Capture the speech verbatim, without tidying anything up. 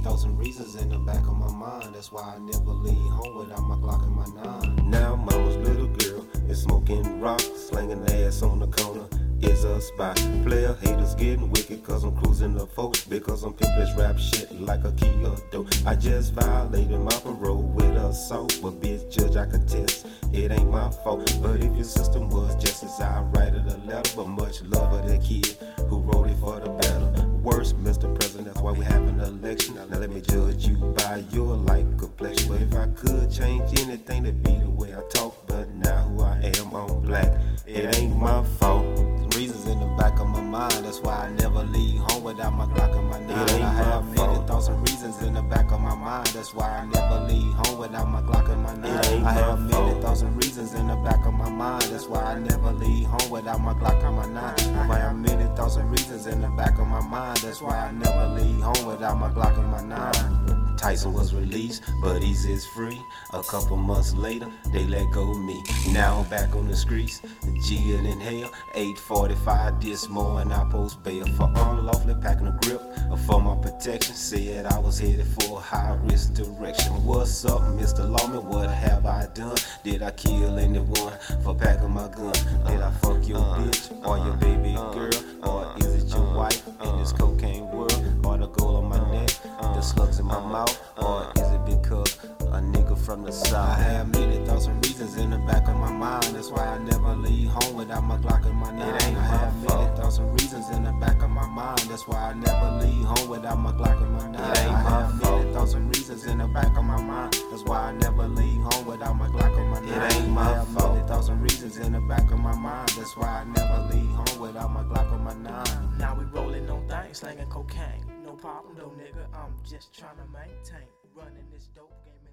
thousand reasons in the back of my mind. That's why I never leave home without my Glock and my nine. Now mama's little girl is smoking rock, slinging ass on the corner is a spot. Player haters getting wicked cause I'm cruising the folks, because I'm pimpin' this rap shit like a Kia dope. I just violated my parole with assault, but bitch judge I contest, it ain't my fault. But if your system was justice, I'd write it a letter. But much love of that kid who wrote it for the better. Worse, Mister President, that's why we have an election. Now let me judge you by your light complexion. But if I could change anything, to be the way I talk. But now who I am, I'm black, it ain't my fault. Reasons in the back of my mind, that's why I never leave home without my Glock and my nine. I have many thousand reasons in the back of my mind, that's why I never leave home without my Glock and my nine. I have many thousand reasons in the back of my mind, that's why I never leave home without my Glock and my nine. I have many thousand reasons in the back of my mind, that's why I never leave home without my Glock and my nine. Tyson was released, but he's is free. A couple months later, they let go of me. Now I'm back on the streets, G in hell. eight forty-five this morning, I post bail for unlawfully packing a grip for my protection. Said I was headed for a high risk direction. What's up, Mister Lawman? What have I done? Did I kill anyone for packing my gun? Did I fuck your bitch or your baby girl? Or is it your wife in this cocaine world? Or the gold on my neck, the slugs in my mouth? Or is it because a nigga from the south? I have many thousand reasons in the back of my mind, that's why I never leave home without my Glock and my nine. I have many thousand reasons in the back of my mind, that's why I never leave home without my Glock and my nine. I have many thousand reasons in the back of my mind, that's why I never leave home without my Glock and my nine. It ain't my fault. I have many thousand reasons in the back of my mind, that's why I never leave home without my Glock and my nine. Now we rolling on things, slanging cocaine. No problem though, nigga, I'm just trying to maintain. Running this dope game.